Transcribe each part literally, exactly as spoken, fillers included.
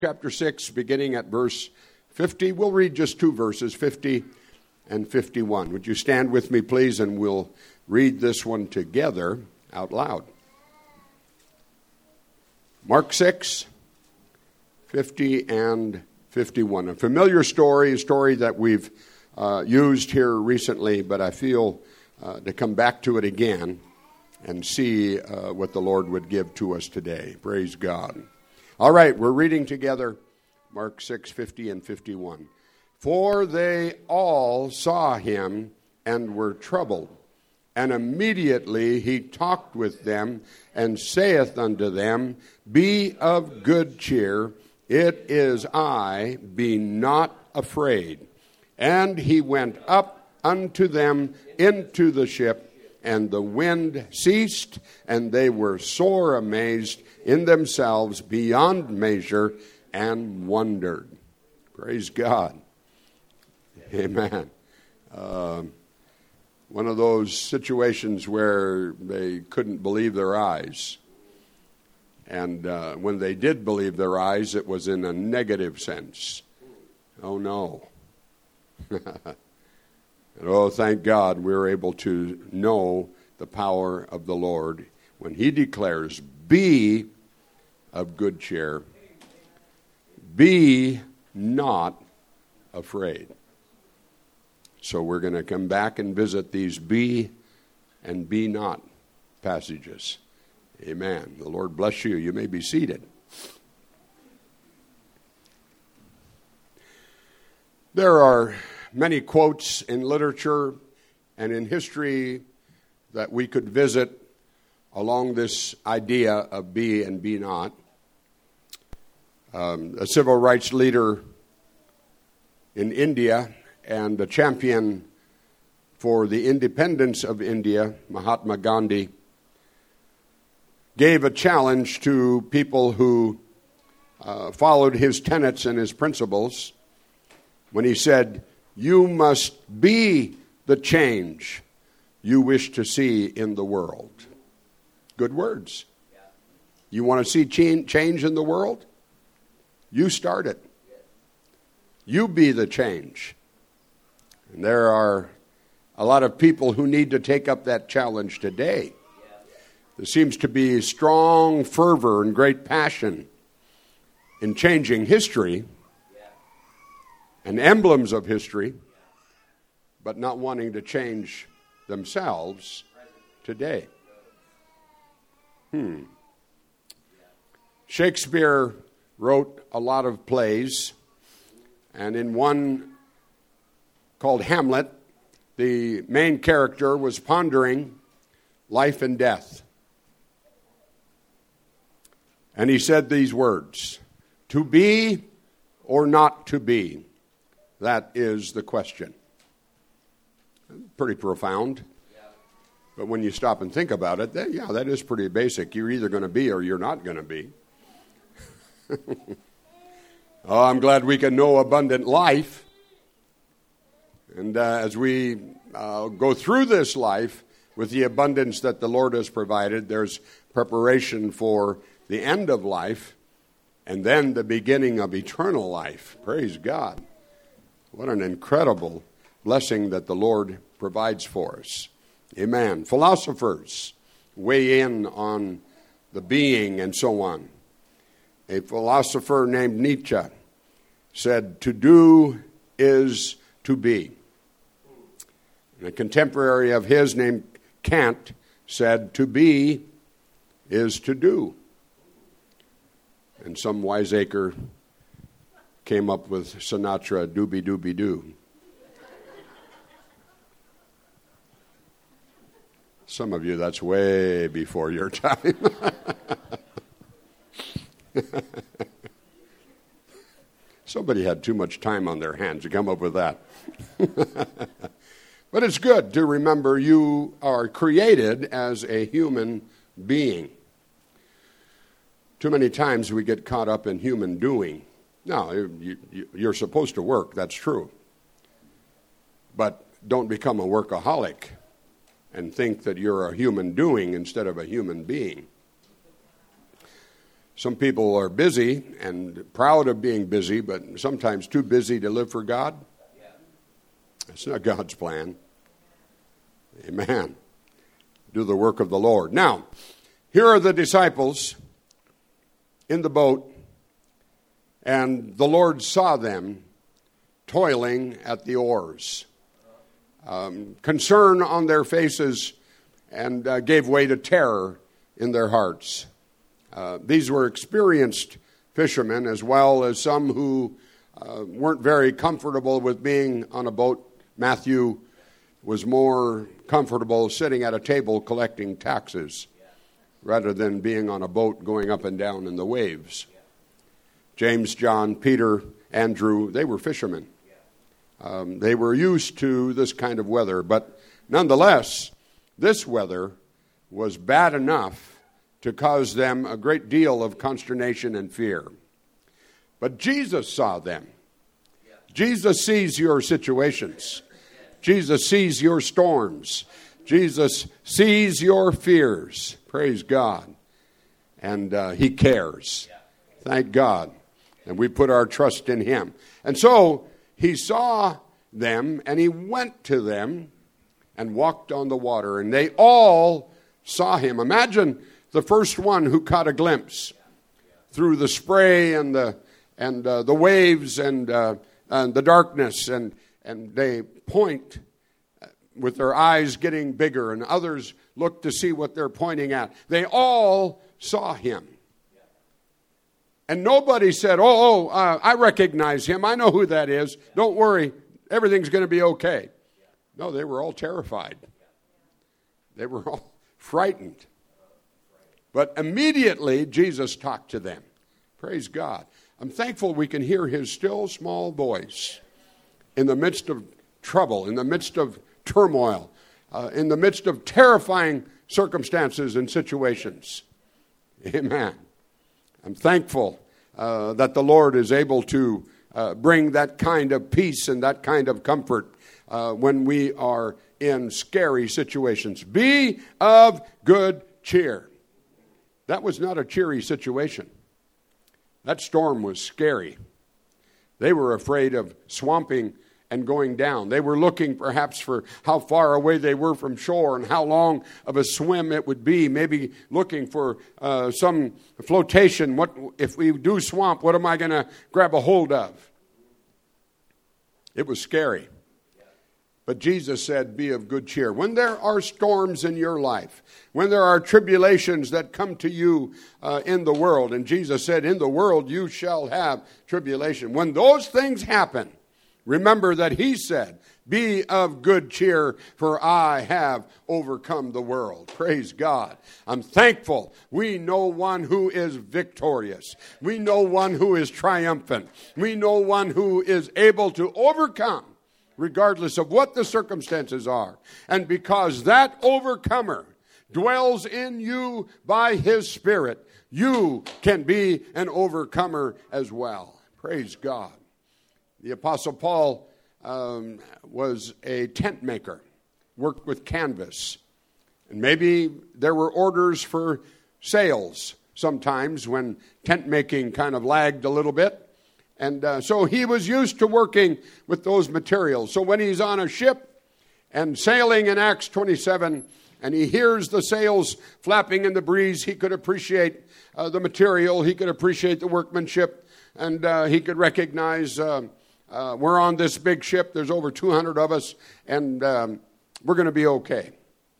chapter six, beginning at verse fifty. We'll read just two verses, fifty and fifty-one. Would you stand with me, please, and we'll read this one together out loud. Mark six, fifty and fifty-one. A familiar story, a story that we've uh, used here recently, but I feel uh, to come back to it again and see uh, what the Lord would give to us today. Praise God. All right, we're reading together Mark six, fifty and fifty-one. For they all saw him and were troubled. And immediately he talked with them and saith unto them, Be of good cheer, it is I, be not afraid. And he went up unto them into the ship, and the wind ceased, and they were sore amazed in themselves beyond measure, and wondered. Praise God. Amen. Uh, one of those situations where they couldn't believe their eyes. And uh, when they did believe their eyes, it was in a negative sense. Oh, no. And oh, thank God we're able to know the power of the Lord when he declares, Be of good cheer. Be not afraid. So we're going to come back and visit these be and be not passages. Amen. The Lord bless you. You may be seated. There are many quotes in literature and in history that we could visit along this idea of be and be not. Um, a civil rights leader in India and a champion for the independence of India, Mahatma Gandhi, gave a challenge to people who uh, followed his tenets and his principles when he said, You must be the change you wish to see in the world. Good words. You want to see change in the world? You start it. You be the change. And there are a lot of people who need to take up that challenge today. There seems to be strong fervor and great passion in changing history and emblems of history, but not wanting to change themselves today. Hmm. Shakespeare wrote a lot of plays, and in one called Hamlet, the main character was pondering life and death. And he said these words, To be or not to be, that is the question. Pretty profound. But when you stop and think about it, that, yeah, that is pretty basic. You're either going to be or you're not going to be. Oh, I'm glad we can know abundant life. And uh, as we uh, go through this life with the abundance that the Lord has provided, there's preparation for the end of life and then the beginning of eternal life. Praise God. What an incredible blessing that the Lord provides for us. Amen. Philosophers weigh in on the being and so on. A philosopher named Nietzsche said, To do is to be. And a contemporary of his named Kant said, To be is to do. And some wiseacre came up with Sinatra, Doobie Doobie Doo. Some of you, that's way before your time. Somebody had too much time on their hands to come up with that. But it's good to remember you are created as a human being. Too many times we get caught up in human doing. Now, you, you, you're supposed to work, that's true. But don't become a workaholic and think that you're a human doing instead of a human being. Some people are busy and proud of being busy, but sometimes too busy to live for God. That's not God's plan. Amen. Do the work of the Lord. Now, here are the disciples in the boat, and the Lord saw them toiling at the oars. Um, concern on their faces, and uh, gave way to terror in their hearts. Uh, these were experienced fishermen, as well as some who uh, weren't very comfortable with being on a boat. Matthew was more comfortable sitting at a table collecting taxes rather than being on a boat going up and down in the waves. James, John, Peter, Andrew, they were fishermen. Um, they were used to this kind of weather, but nonetheless, this weather was bad enough to cause them a great deal of consternation and fear. But Jesus saw them. Jesus sees your situations. Jesus sees your storms. Jesus sees your fears. Praise God. And uh, he cares. Thank God. And we put our trust in him. And so he saw them, and he went to them and walked on the water. And they all saw him. Imagine the first one who caught a glimpse through the spray and the and uh, the waves and, uh, and the darkness. And, and they point with their eyes getting bigger, and others look to see what they're pointing at. They all saw him. And nobody said, oh, oh uh, I recognize him. I know who that is. Don't worry. Everything's going to be okay. No, they were all terrified. They were all frightened. But immediately, Jesus talked to them. Praise God. I'm thankful we can hear his still small voice in the midst of trouble, in the midst of turmoil, uh, in the midst of terrifying circumstances and situations. Amen. I'm thankful uh, that the Lord is able to uh, bring that kind of peace and that kind of comfort uh, when we are in scary situations. Be of good cheer. That was not a cheery situation. That storm was scary. They were afraid of swamping and going down. They were looking perhaps for how far away they were from shore and how long of a swim it would be. Maybe looking for uh, some flotation. What if we do swamp? What am I going to grab a hold of? It was scary. But Jesus said, be of good cheer. When there are storms in your life, when there are tribulations that come to you uh, in the world, and Jesus said, in the world you shall have tribulation. When those things happen, remember that he said, be of good cheer, for I have overcome the world. Praise God. I'm thankful. We know one who is victorious. We know one who is triumphant. We know one who is able to overcome regardless of what the circumstances are. And because that overcomer dwells in you by his Spirit, you can be an overcomer as well. Praise God. The Apostle Paul um, was a tent maker, worked with canvas. And maybe there were orders for sails sometimes when tent making kind of lagged a little bit. And uh, so he was used to working with those materials. So when he's on a ship and sailing in Acts twenty-seven, and he hears the sails flapping in the breeze, he could appreciate uh, the material, he could appreciate the workmanship, and uh, he could recognize uh, uh, we're on this big ship, there's over two hundred of us, and um, we're going to be okay.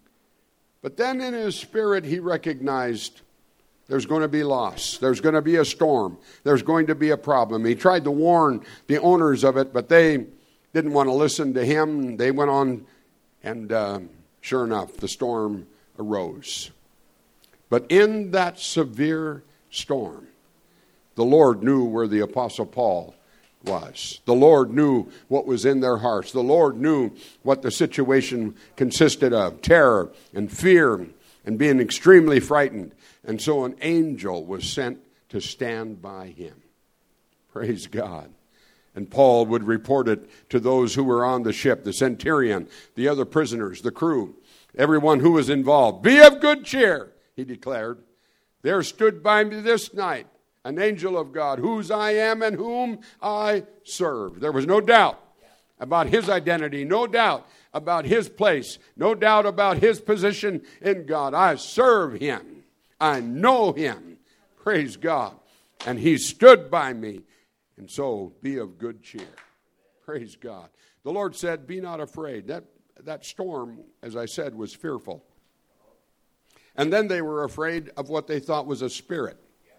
But then in his spirit, he recognized there's going to be loss. There's going to be a storm. There's going to be a problem. He tried to warn the owners of it, but they didn't want to listen to him. They went on, and uh, sure enough, the storm arose. But in that severe storm, the Lord knew where the Apostle Paul was. The Lord knew what was in their hearts. The Lord knew what the situation consisted of, terror and fear and being extremely frightened. And so an angel was sent to stand by him. Praise God. And Paul would report it to those who were on the ship, the centurion, the other prisoners, the crew, everyone who was involved. Be of good cheer, he declared. There stood by me this night an angel of God, whose I am and whom I serve. There was no doubt about his identity, no doubt about his place, no doubt about his position in God. I serve him. I know him. Praise God. And he stood by me. And so be of good cheer. Praise God. The Lord said, be not afraid. That, that storm, as I said, was fearful. And then they were afraid of what they thought was a spirit.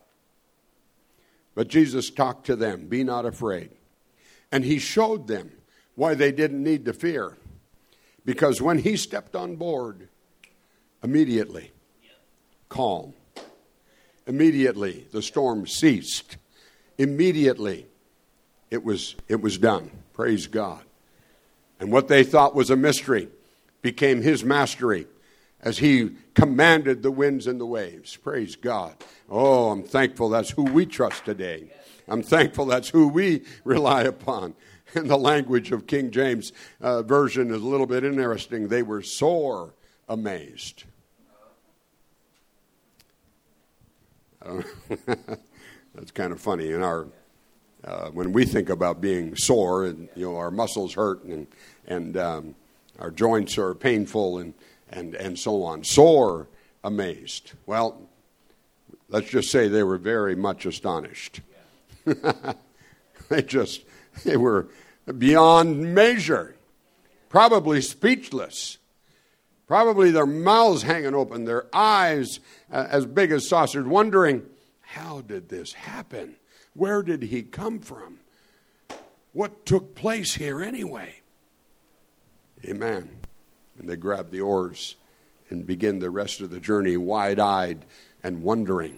But Jesus talked to them, be not afraid. And he showed them why they didn't need to fear. Because when he stepped on board, immediately, calm. Immediately, the storm ceased. Immediately, it was, it was done. Praise God. And what they thought was a mystery became his mastery as he commanded the winds and the waves. Praise God. Oh, I'm thankful that's who we trust today. I'm thankful that's who we rely upon. And the language of King James uh, Version is a little bit interesting. They were sore amazed. Uh, that's kind of funny. In our uh, when we think about being sore, and you know, our muscles hurt, and and um, our joints are painful, and and and so on. Sore amazed. Well, let's just say they were very much astonished. they just they were beyond measure, probably speechless. Probably their mouths hanging open, their eyes uh, as big as saucers, wondering, how did this happen? Where did he come from? What took place here anyway? Amen. And they grabbed the oars and began the rest of the journey wide-eyed and wondering,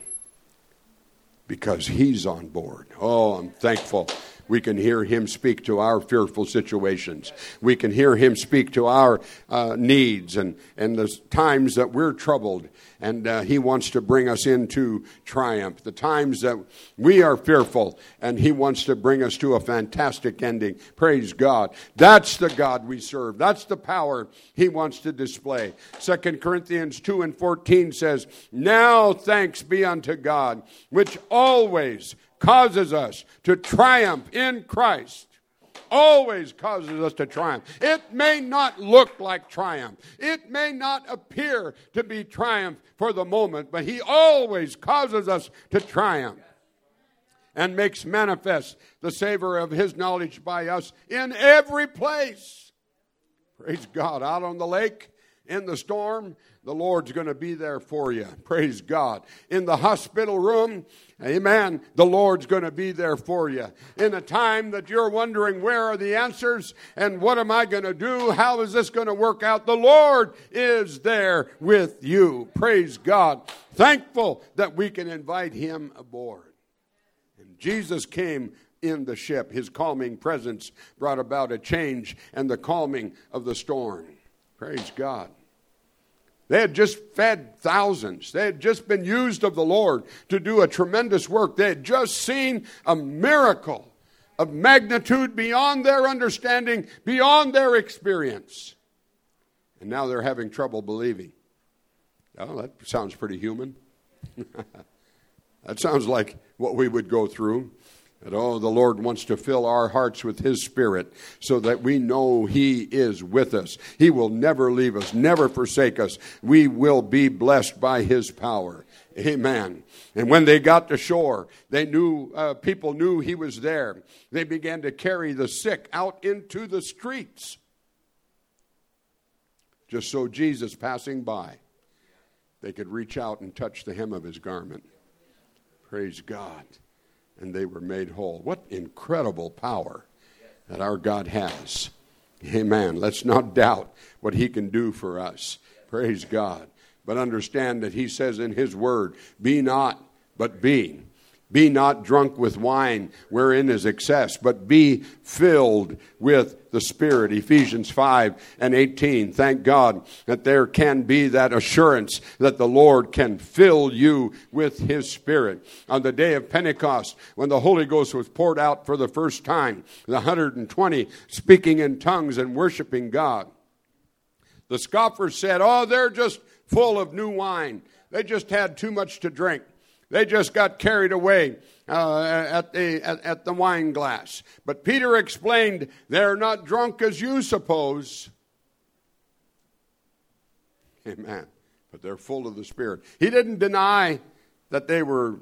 because he's on board. Oh, I'm thankful. We can hear him speak to our fearful situations. We can hear him speak to our uh, needs and, and the times that we're troubled. And uh, he wants to bring us into triumph. The times that we are fearful, and he wants to bring us to a fantastic ending. Praise God. That's the God we serve. That's the power he wants to display. Second Corinthians two and fourteen says, now thanks be unto God, which always causes us to triumph in Christ. Always causes us to triumph. It may not look like triumph. It may not appear to be triumph for the moment, but he always causes us to triumph and makes manifest the savor of his knowledge by us in every place. Praise God. Out on the lake, in the storm, the Lord's going to be there for you. Praise God. In the hospital room, amen, the Lord's going to be there for you. In a time that you're wondering, where are the answers? And what am I going to do? How is this going to work out? The Lord is there with you. Praise God. Thankful that we can invite him aboard. And Jesus came in the ship. His calming presence brought about a change and the calming of the storm. Praise God. They had just fed thousands. They had just been used of the Lord to do a tremendous work. They had just seen a miracle of magnitude beyond their understanding, beyond their experience. And now they're having trouble believing. Oh, that sounds pretty human. That sounds like what we would go through. That, oh, the Lord wants to fill our hearts with his Spirit so that we know he is with us. He will never leave us, never forsake us. We will be blessed by his power. Amen. And when they got to shore, they knew, uh, people knew he was there. They began to carry the sick out into the streets. Just so Jesus passing by, they could reach out and touch the hem of his garment. Praise God. And they were made whole. What incredible power that our God has. Amen. Let's not doubt what he can do for us. Praise God. But understand that he says in his word, be not, but be. Be not drunk with wine wherein is excess, but be filled with the Spirit. Ephesians five and eighteen. Thank God that there can be that assurance that the Lord can fill you with his Spirit. On the day of Pentecost, when the Holy Ghost was poured out for the first time, the one hundred twenty speaking in tongues and worshiping God. The scoffers said, oh, they're just full of new wine. They just had too much to drink. They just got carried away uh, at, the, at, at the wine glass. But Peter explained, they're not drunk as you suppose. Amen. But they're full of the Spirit. He didn't deny that they were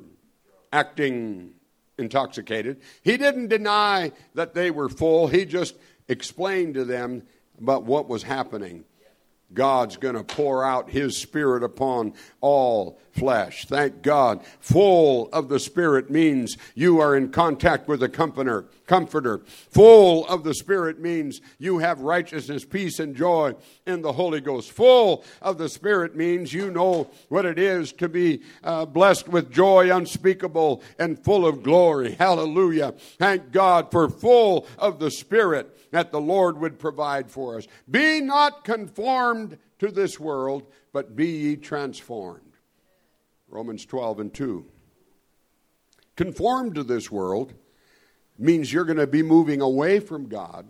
acting intoxicated. He didn't deny that they were full. He just explained to them about what was happening. God's going to pour out His Spirit upon all flesh. Thank God. Full of the Spirit means you are in contact with a comforter. Comforter. Full of the Spirit means you have righteousness, peace, and joy in the Holy Ghost. Full of the Spirit means you know what it is to be uh, blessed with joy unspeakable and full of glory. Hallelujah. Thank God for full of the Spirit that the Lord would provide for us. Be not conformed to this world, but be ye transformed. Romans twelve and two. Conformed to this world means you're going to be moving away from God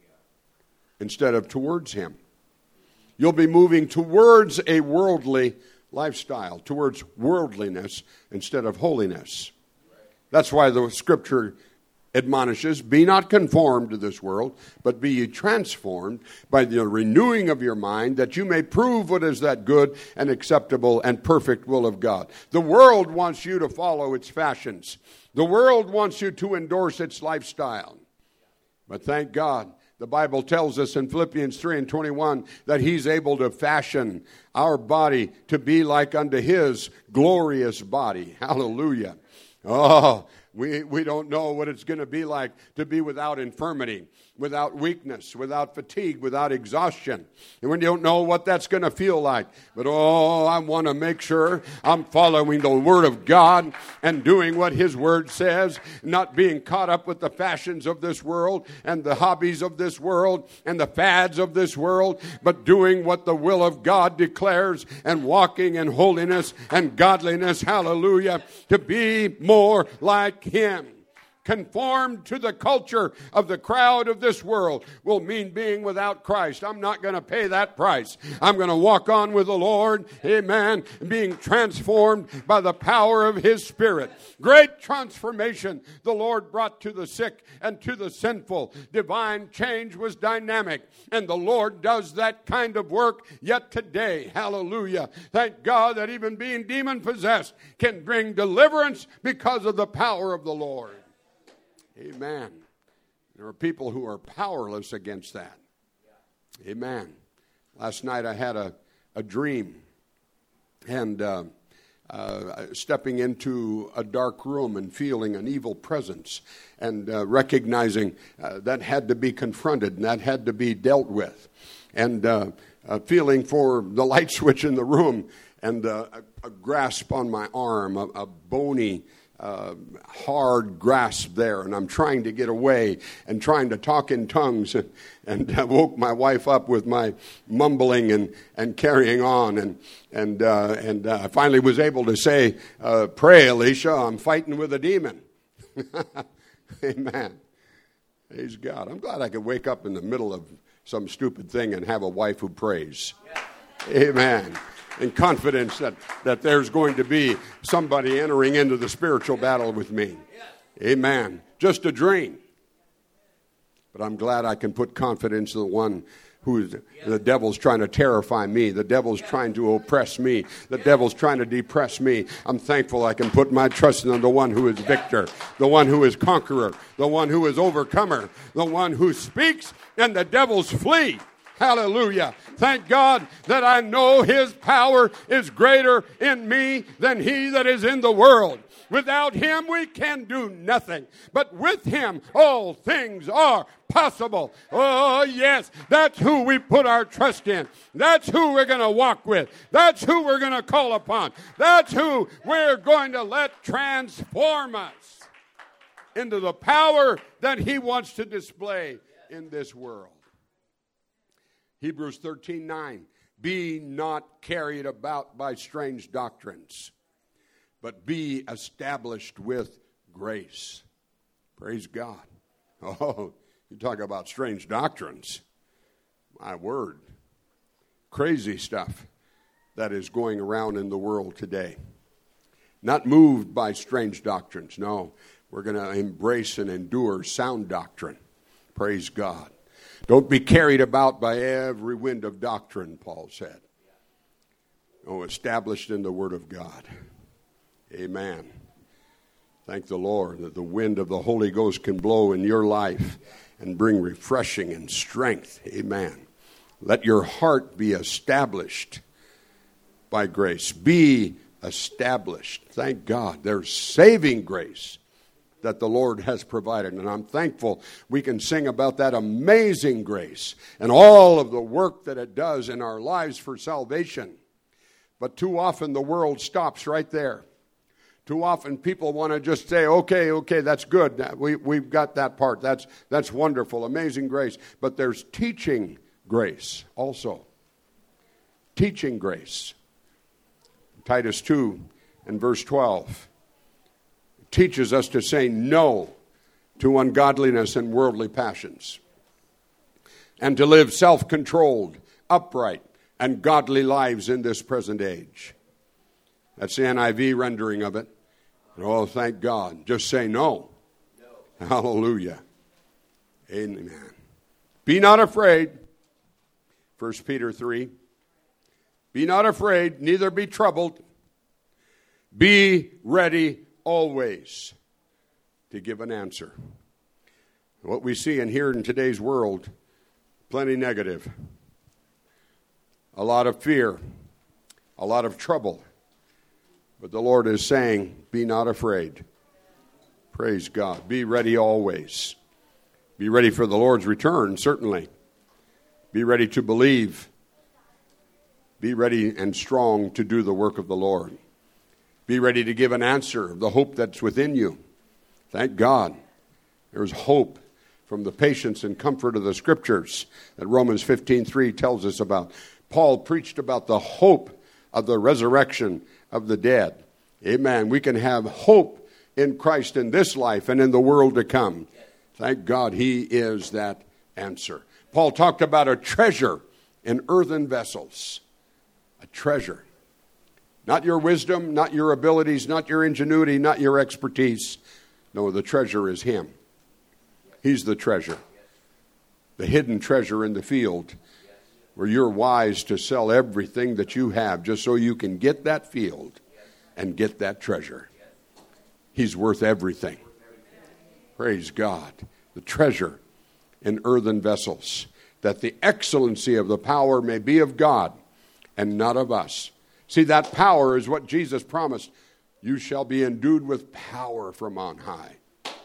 instead of towards Him. You'll be moving towards a worldly lifestyle, towards worldliness instead of holiness. That's why the Scripture admonishes, be not conformed to this world, but be ye transformed by the renewing of your mind, that you may prove what is that good and acceptable and perfect will of God. The world wants you to follow its fashions. The world wants you to endorse its lifestyle. But thank God, the Bible tells us in Philippians three and twenty-one that He's able to fashion our body to be like unto His glorious body. Hallelujah. Oh, We we don't know what it's going to be like to be without infirmity, without weakness, without fatigue, without exhaustion. And we don't know what that's going to feel like. But oh, I want to make sure I'm following the Word of God and doing what His Word says, not being caught up with the fashions of this world and the hobbies of this world and the fads of this world, but doing what the will of God declares and walking in holiness and godliness. Hallelujah. To be more like Him. Conformed to the culture of the crowd of this world will mean being without Christ. I'm not going to pay that price. I'm going to walk on with the Lord. Amen. Being transformed by the power of His Spirit. Great transformation the Lord brought to the sick and to the sinful. Divine change was dynamic. And the Lord does that kind of work yet today. Hallelujah. Thank God that even being demon-possessed can bring deliverance because of the power of the Lord. Amen. There are people who are powerless against that. Amen. Last night I had a, a dream, and uh, uh, stepping into a dark room and feeling an evil presence, and uh, recognizing uh, that had to be confronted and that had to be dealt with, and uh, uh, feeling for the light switch in the room, and uh, a, a grasp on my arm, a, a bony Uh, hard grasp there, and I'm trying to get away and trying to talk in tongues, and, and I woke my wife up with my mumbling and, and carrying on, and and uh, and uh, I finally was able to say, uh, "Pray, Alicia, I'm fighting with a demon." Amen. Praise God. I'm glad I could wake up in the middle of some stupid thing and have a wife who prays. Yeah. Amen. In confidence that, that there's going to be somebody entering into the spiritual battle with me. Amen. Just a dream. But I'm glad I can put confidence in the one who is, the devil's trying to terrify me. The devil's trying to oppress me. The devil's trying to depress me. I'm thankful I can put my trust in the one who is victor, the one who is conqueror, the one who is overcomer, the one who speaks and the devils flee. Hallelujah. Thank God that I know His power is greater in me than he that is in the world. Without Him, we can do nothing. But with Him, all things are possible. Oh, yes. That's who we put our trust in. That's who we're going to walk with. That's who we're going to call upon. That's who we're going to let transform us into the power that He wants to display in this world. Hebrews thirteen nine, be not carried about by strange doctrines, but be established with grace. Praise God. Oh, you talk about strange doctrines. My word. Crazy stuff that is going around in the world today. Not moved by strange doctrines. No, we're going to embrace and endure sound doctrine. Praise God. Don't be carried about by every wind of doctrine, Paul said. Oh, established in the Word of God. Amen. Thank the Lord that the wind of the Holy Ghost can blow in your life and bring refreshing and strength. Amen. Let your heart be established by grace. Be established. Thank God. There's saving grace that the Lord has provided. And I'm thankful we can sing about that amazing grace and all of the work that it does in our lives for salvation. But too often the world stops right there. Too often people want to just say, okay, okay, that's good. We, we've got that part. That's, that's wonderful, amazing grace. But there's teaching grace also. Teaching grace. Titus two and verse twelve teaches us to say no to ungodliness and worldly passions, and to live self-controlled, upright, and godly lives in this present age. That's the N I V rendering of it. Oh, thank God. Just say no. No. Hallelujah. Amen. Be not afraid. First Peter three. Be not afraid, neither be troubled. Be ready always to give an answer. What we see and hear in today's world, plenty negative. A lot of fear, a lot of trouble. But the Lord is saying, be not afraid. Praise God. Be ready always. Be ready for the Lord's return, certainly. Be ready to believe. Be ready and strong to do the work of the Lord. Be ready to give an answer of the hope that's within you. Thank God. There's hope from the patience and comfort of the Scriptures that Romans fifteen three tells us about. Paul preached about the hope of the resurrection of the dead. Amen. We can have hope in Christ in this life and in the world to come. Thank God he is that answer. Paul talked about a treasure in earthen vessels. A treasure. Not your wisdom, not your abilities, not your ingenuity, not your expertise. No, the treasure is him. He's the treasure. The hidden treasure in the field where you're wise to sell everything that you have just so you can get that field and get that treasure. He's worth everything. Praise God. The treasure in earthen vessels, that the excellency of the power may be of God and not of us. See, that power is what Jesus promised. You shall be endued with power from on high.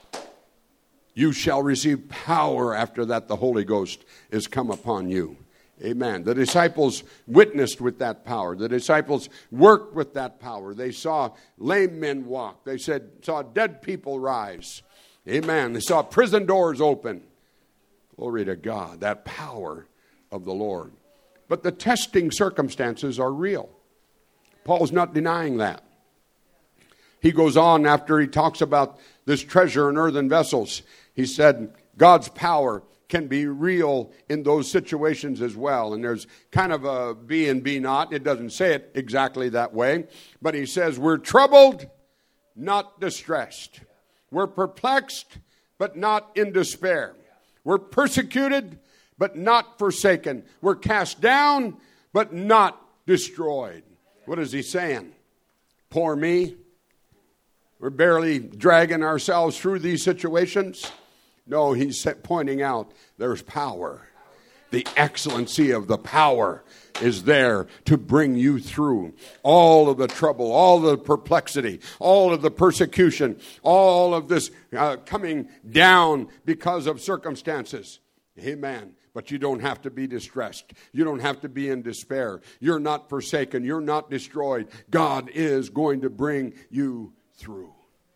You shall receive power after that the Holy Ghost is come upon you. Amen. The disciples witnessed with that power. The disciples worked with that power. They saw lame men walk. They said, saw dead people rise. Amen. They saw prison doors open. Glory to God. That power of the Lord. But the testing circumstances are real. Paul's not denying that. He goes on after he talks about this treasure in earthen vessels. He said God's power can be real in those situations as well. And there's kind of a be and be not. It doesn't say it exactly that way. But he says we're troubled, not distressed. We're perplexed, but not in despair. We're persecuted, but not forsaken. We're cast down, but not destroyed. What is he saying? Poor me. We're barely dragging ourselves through these situations. No, he's pointing out there's power. The excellency of the power is there to bring you through all of the trouble, all the perplexity, all of the persecution, all of this uh, coming down because of circumstances. Amen. But you don't have to be distressed. You don't have to be in despair. You're not forsaken. You're not destroyed. God is going to bring you through.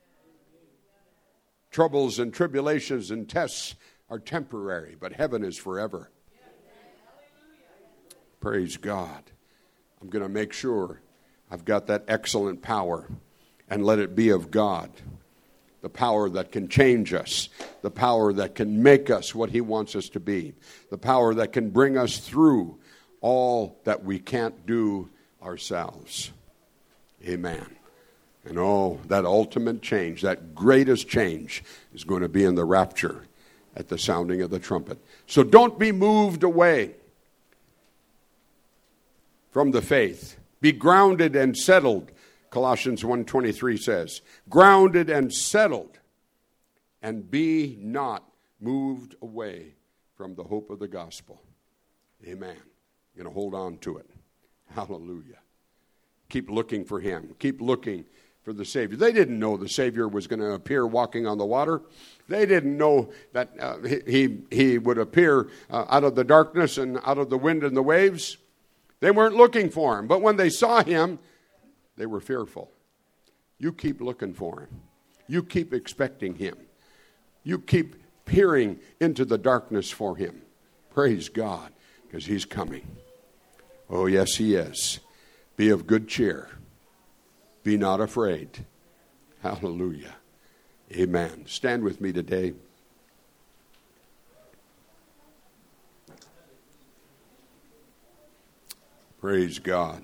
Troubles and tribulations and tests are temporary, but heaven is forever. Praise God. I'm going to make sure I've got that excellent power and let it be of God. The power that can change us. The power that can make us what he wants us to be. The power that can bring us through all that we can't do ourselves. Amen. And oh, that ultimate change, that greatest change is going to be in the rapture at the sounding of the trumpet. So don't be moved away from the faith. Be grounded and settled, Colossians one twenty-three says. Grounded and settled, and be not moved away from the hope of the gospel. Amen. You're going to hold on to it. Hallelujah. Keep looking for him. Keep looking for the Savior. They didn't know the Savior was going to appear walking on the water. They didn't know that uh, he, he would appear uh, out of the darkness and out of the wind and the waves. They weren't looking for him. But when they saw him, they were fearful. You keep looking for him. You keep expecting him. You keep peering into the darkness for him. Praise God, because he's coming. Oh, yes, he is. Be of good cheer. Be not afraid. Hallelujah. Amen. Stand with me today. Praise God.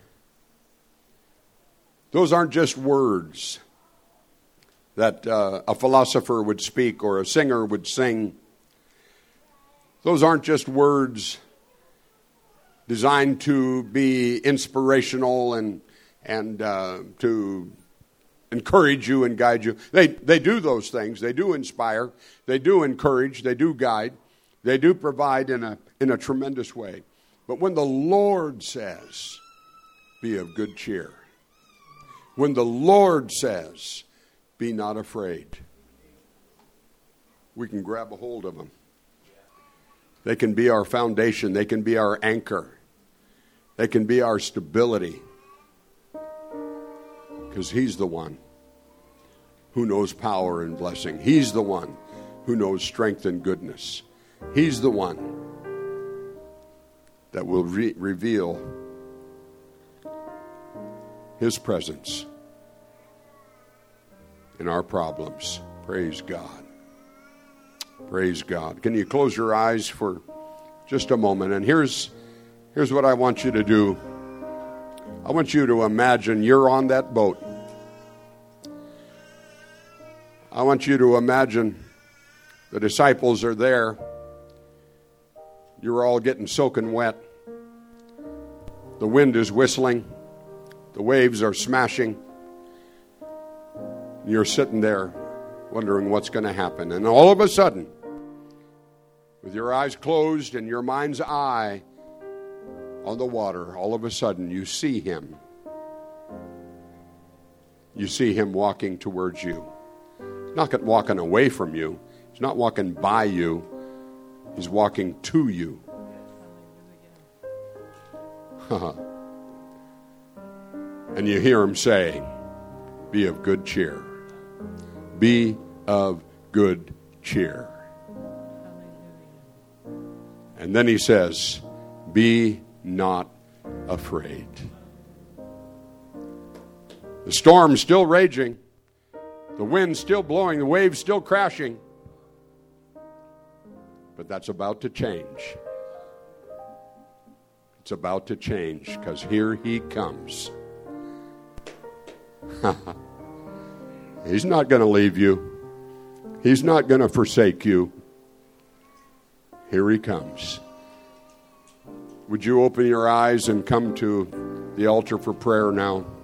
Those aren't just words that uh, a philosopher would speak or a singer would sing. Those aren't just words designed to be inspirational and and uh, to encourage you and guide you. They they do those things. They do inspire. They do encourage. They do guide. They do provide in a in a tremendous way. But when the Lord says, "Be of good cheer," when the Lord says, "Be not afraid," we can grab a hold of them. They can be our foundation. They can be our anchor. They can be our stability. Because he's the one who knows power and blessing. He's the one who knows strength and goodness. He's the one that will re- reveal his presence in our problems. Praise God. Praise God. Can you close your eyes for just a moment? And here's here's what I want you to do. I want you to imagine you're on that boat. I want you to imagine the disciples are there. You're all getting soaking wet. The wind is whistling. The waves are smashing. You're sitting there wondering what's going to happen. And all of a sudden, with your eyes closed and your mind's eye on the water, all of a sudden you see him. You see him walking towards you. He's not walking away from you. He's not walking by you. He's walking to you. And you hear him say, "Be of good cheer. Be of good cheer." And then he says, "Be not afraid." The storm's still raging. The wind's still blowing. The waves still crashing. But that's about to change. It's about to change because here he comes. He's not going to leave you. He's not going to forsake you. Here he comes. Would you open your eyes and come to the altar for prayer now?